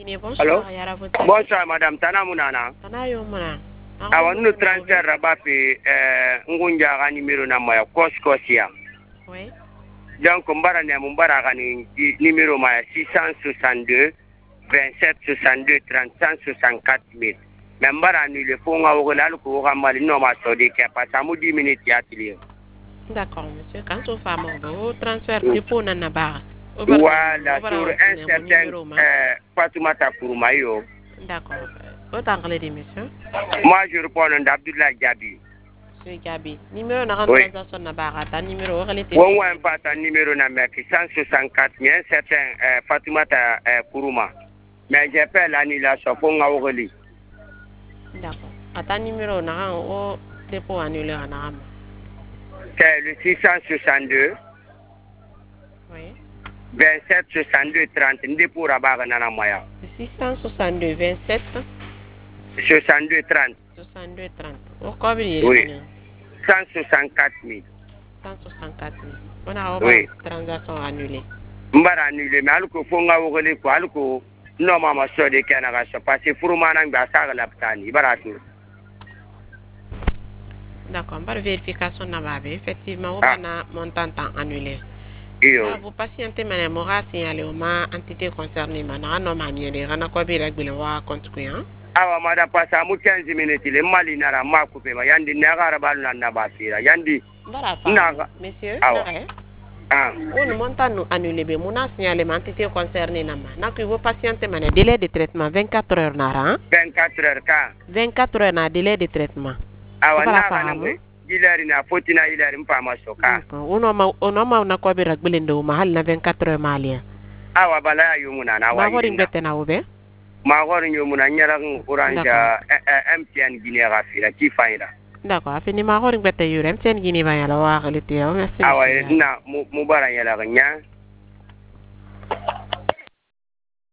Allô? bonsoir, Yara Votani. Bonsoir, madame. Tana Munana. Tana yo muna. Awa nous transfert rabapi ngunja ga numéro na maya koskosia. Oui. Donc mbara ne mbara ga ni numéro maya 662 27 62 30 164 000. Mais mbara ni le fond nga wogala ko ga mali no ma so de ke pa samu 10 minutes ya tili. D'accord, monsieur. Quand on fait mon transfert dépôt na ba. Voilà, sur un certain Fatoumata Kouroumayo. D'accord. Autant que monsieur. Moi, je réponds à Abdoulaye Gabi. Monsieur Gabi. Numéro na transaction na ba ta numéro relité. On voit pas ta numéro na mec 164 000 un certain Fatoumata Kourouma. Mais j'appelle l'annulation pour nga oreli. D'accord. À ta numéro na o dépôt annulé na. C'est le 662. Oui. 27 62 30 dépôt rabaga nana moya. 662 27 62 30. 62 30. Au combien? Oui. 164 000. 164 000. On a oui. Transaction annulée. Mbara annulé mais alko fonga wogole ko alko no mama so de kana so parce que furumana ngba saga laptani baratu. D'accord, par vérification na babe effectivement on a montant annulé. Vous patientez madame Mora signalé au ma entité concernée mana no maniere rana ko bi regbele wa compte kuyan. Awa mada pasa mu 15 minutes le mali nara ma couper ma yandi nagara balna na basira yandi naga monsieur on montant nous annulé be mona signalé ma entité concernée na ma na ko vous patientez madame délai de traitement 24 heures nara 24 heures ka 24 heures na délai de traitement. Awa naga ilari na fotina ilari mpama soka ono ma na ko bi regbele ndo ma hal na 24 heures malien. Awa bala yumuna na wa ma hori ngete na ube ma hori yumuna nyara orange MTN Guinée rafira ki faira. D'accord, a fini ma hori ngete yure MTN Guinée ba yala wa relité merci. Awa na mubara yala nya